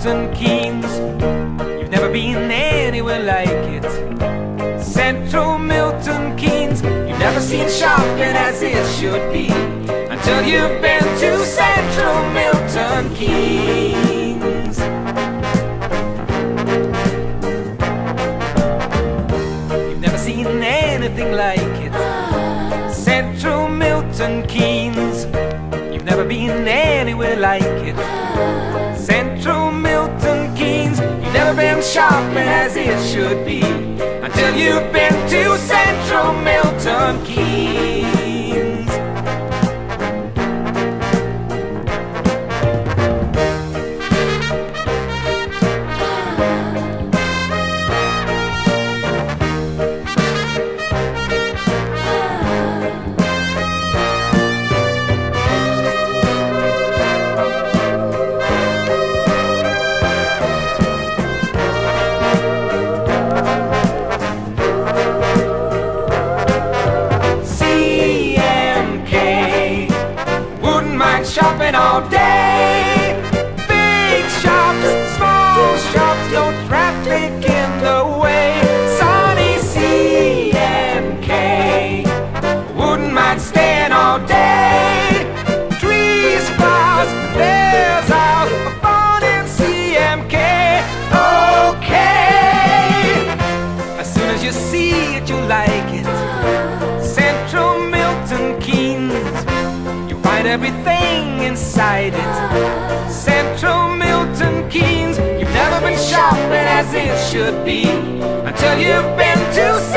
Milton Keynes. You've never been anywhere like it. Central Milton Keynes. You've never seen shopping as it should be until you've been to Central Milton Keynes. You've never seen anything like it. Central Milton Keynes. You've never been anywhere like it. Central Milton Keynes. You've never been shopping as it should be until you've been to Central Milton Keynes. Shopping all day. Big shops, small shops, no traffic in the way. Sunny CMK, wouldn't mind staying all day. Trees, flowers, there's ours, fun in CMK. Okay, as soon as you see it, you like it. Central Milton Keynes. Find everything inside it. Central Milton Keynes. You've never been shopping as it should be until you've been to